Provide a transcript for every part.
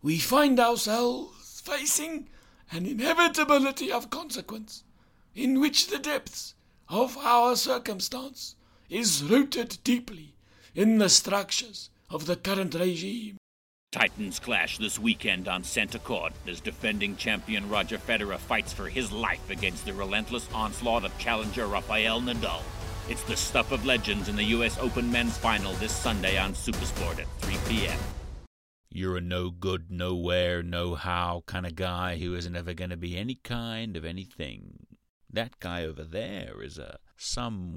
we find ourselves facing an inevitability of consequence, in which the depths of our circumstance is rooted deeply in the structures of the current regime. Titans clash this weekend on center court as defending champion Roger Federer fights for his life against the relentless onslaught of challenger Rafael Nadal. It's the stuff of legends in the U.S. Open men's final this Sunday on Supersport at 3 p.m. You're a no-good, nowhere, no-how kind of guy who isn't ever going to be any kind of anything. That guy over there is some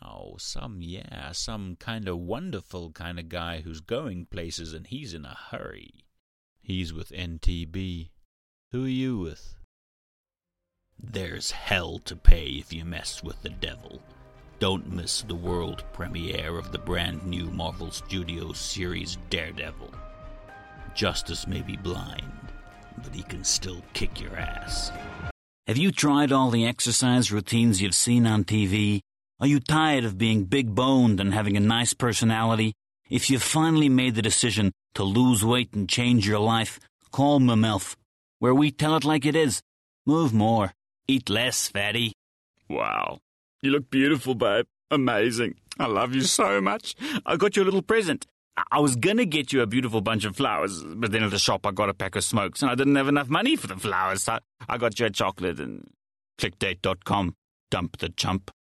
kind of wonderful kind of guy who's going places and he's in a hurry. He's with NTB. Who are you with? There's hell to pay if you mess with the devil. Don't miss the world premiere of the brand new Marvel Studios series Daredevil. Justice may be blind, but he can still kick your ass. Have you tried all the exercise routines you've seen on TV? Are you tired of being big-boned and having a nice personality? If you've finally made the decision to lose weight and change your life, call MMELF, where we tell it like it is. Move more. Eat less, fatty. Wow. You look beautiful, babe. Amazing. I love you so much. I got you a little present. I was going to get you a beautiful bunch of flowers, but then at the shop I got a pack of smokes, and I didn't have enough money for the flowers, so I got you a chocolate and clickdate.com. Dump the chump.